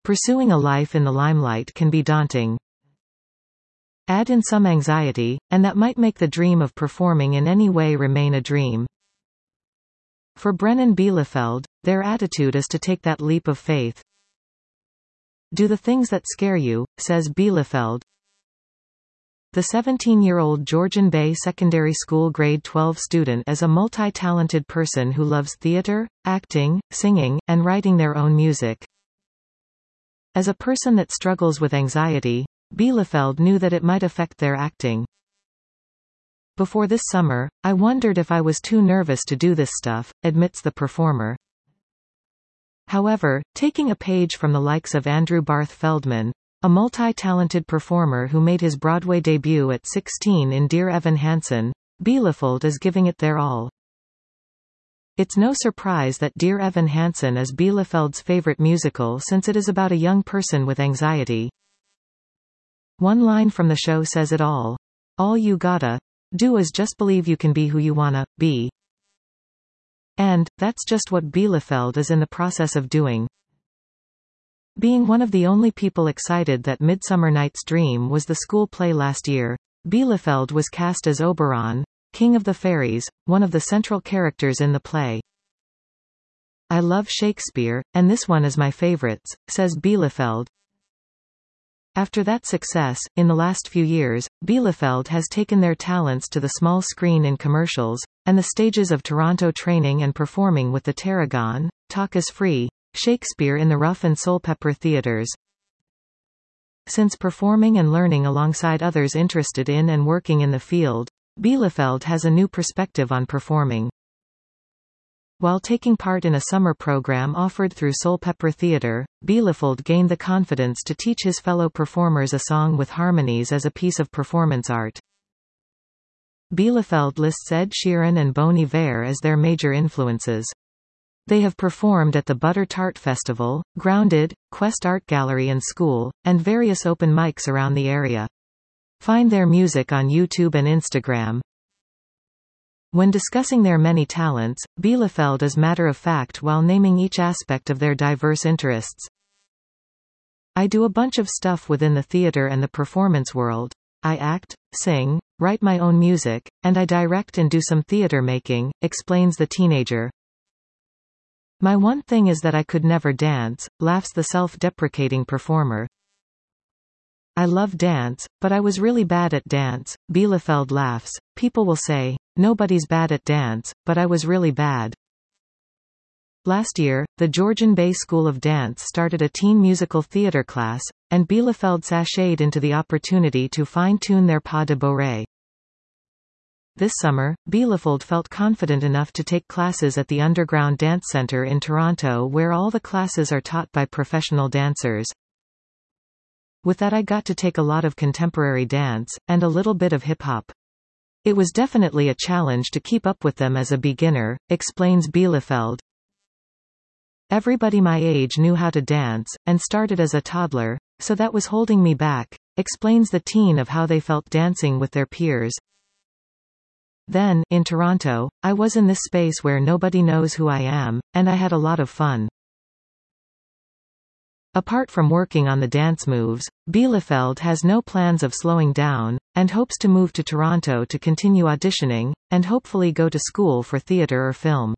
Pursuing a life in the limelight can be daunting. Add in some anxiety, and that might make the dream of performing in any way remain a dream. For Brennan Bielefeld, their attitude is to take that leap of faith. Do the things that scare you, says Bielefeld. The 17-year-old Georgian Bay Secondary School grade 12 student is a multi-talented person who loves theater, acting, singing, and writing their own music. As a person that struggles with anxiety, Bielefeld knew that it might affect their acting. Before this summer, I wondered if I was too nervous to do this stuff, admits the performer. However, taking a page from the likes of Andrew Barth Feldman, a multi-talented performer who made his Broadway debut at 16 in Dear Evan Hansen, Bielefeld is giving it their all. It's no surprise that Dear Evan Hansen is Bielefeld's favorite musical since it is about a young person with anxiety. One line from the show says it all. All you gotta do is just believe you can be who you wanna be. And that's just what Bielefeld is in the process of doing. Being one of the only people excited that Midsummer Night's Dream was the school play last year, Bielefeld was cast as Oberon, King of the Fairies, one of the central characters in the play. I love Shakespeare, and this one is my favorites, says Bielefeld. After that success, in the last few years, Bielefeld has taken their talents to the small screen in commercials, and the stages of Toronto training and performing with the Tarragon, Talk is Free, Shakespeare in the Rough and Soulpepper theaters. Since performing and learning alongside others interested in and working in the field, Bielefeld has a new perspective on performing. While taking part in a summer program offered through Soulpepper Theatre, Bielefeld gained the confidence to teach his fellow performers a song with harmonies as a piece of performance art. Bielefeld lists Ed Sheeran and Bon Iver as their major influences. They have performed at the Butter Tart Festival, Grounded, Quest Art Gallery and School, and various open mics around the area. Find their music on YouTube and Instagram. When discussing their many talents, Bielefeld is matter-of-fact while naming each aspect of their diverse interests. I do a bunch of stuff within the theater and the performance world. I act, sing, write my own music, and I direct and do some theater making, explains the teenager. My one thing is that I could never dance, laughs the self-deprecating performer. I love dance, but I was really bad at dance, Bielefeld laughs. People will say, nobody's bad at dance, but I was really bad. Last year, the Georgian Bay School of Dance started a teen musical theater class, and Bielefeld sashayed into the opportunity to fine-tune their pas de bourrée. This summer, Bielefeld felt confident enough to take classes at the Underground Dance Centre in Toronto, where all the classes are taught by professional dancers. With that, I got to take a lot of contemporary dance, and a little bit of hip-hop. It was definitely a challenge to keep up with them as a beginner, explains Bielefeld. Everybody my age knew how to dance, and started as a toddler, so that was holding me back, explains the teen of how they felt dancing with their peers. Then, in Toronto, I was in this space where nobody knows who I am, and I had a lot of fun. Apart from working on the dance moves, Bielefeld has no plans of slowing down, and hopes to move to Toronto to continue auditioning, and hopefully go to school for theatre or film.